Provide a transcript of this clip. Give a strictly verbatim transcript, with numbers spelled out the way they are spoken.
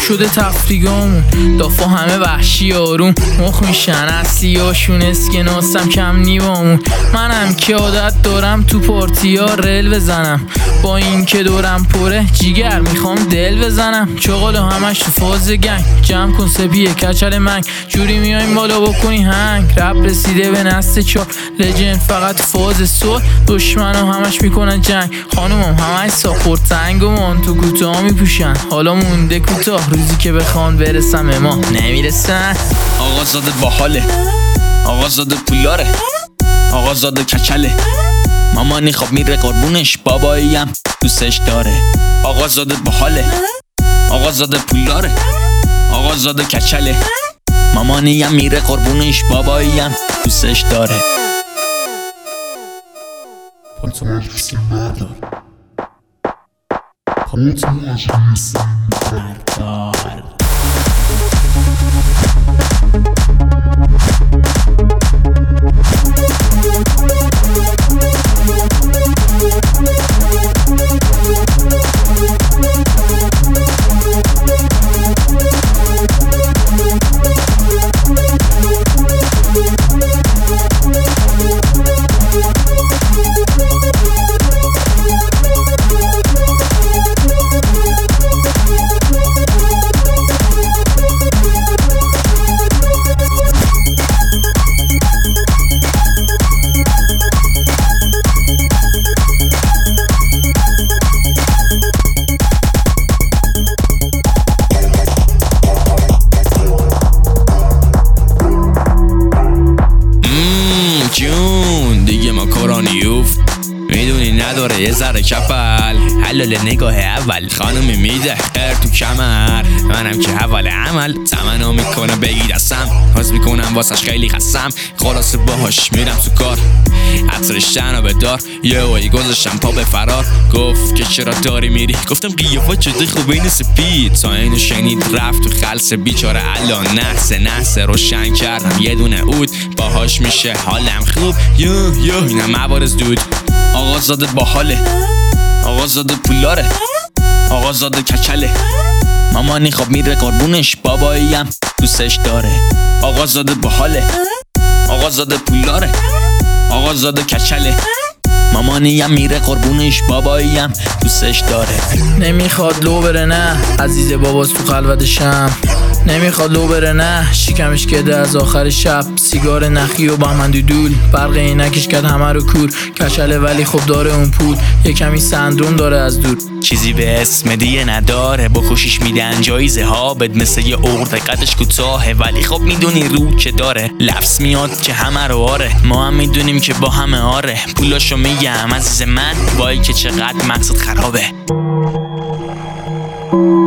شده تفریگامون، دافا همه وحشی آروم مخ میشن اصلی هاشون اسکناسم کم نیوامون. منم که عادت دارم تو پارتی ها رل بزنم، با این که دورم پره جیگر میخوام دل بزنم. چغالا همش تو فاز گنگ، جمع کن سپیه کچل منگ، جوری میایم بالا بکنی هنگ. رب رسیده به نسل چار لجن فقط فاز سول، دشمنم همش میکنن جنگ، خانومم همش ساپورت تنگ و من تو کوتاه میپوشن. حالا مونده کوتاه روزی که بخوان برسم اما نمیرسن. آقا زاده باحاله، آقا زاده پولاره، آقا زاده کچله، مامانی خواب میره قربونش، باباییم دوستش داره. آقا زاده باحاله، آقا زاده پولاره، آقا زاده کچله، مامانیم میره قربونش، باباییم دوستش داره. جون دیگه ما کرانیوف میدونی نداره یه ذره کپل، حلال نگاه اول خانمی میده خیر تو کمر، منم که حوال عمل تمنا میکنه بگی دستم، حاز میکنم واسش خیلی خستم، خلاصه باهاش میرم تو کار، عطرش تنو بدار، یه وایی گذاشتم پا به فرار، گفت که چرا داری میری، گفتم قیافت شده خوبه این سپید، تا اینو شنید رفت تو خلص بیچاره الان نحسه نحسه روشن کردم یه دونه عود، باهاش میشه حالم خوب، یو یو اینم موارز دود. آقا زاده باحاله، آقا زاده پولاره، آقا زاده کچله، مامانی خواب میره قربونش، باباییم دوستش داره. آقا زاده باحاله، آقا زاده پولاره، آقا زاده کچله، مامانیم میره قربونش، باباییم دوستش داره. نمیخواد لو بره نه عزیز باباست تو خلوتشم، نمیخواد لو بره نه شکمش کده از آخر شب، سیگار نخی و بهمندی دول، برق اینکش کرد همه رو کور، کچله ولی خب داره اون پول، یه کمی سندروم داره از دور، چیزی به اسم دیه نداره، با خوشیش میدن جایزه ها بد مثل یه عقد قدش کوتاهه، ولی خب میدونی رو که داره، لفظ میاد که همه رو آره، ما هم میدونیم که با همه آره، پولاشو میگم عزیز من، وای که چقدر مقصد خرابه.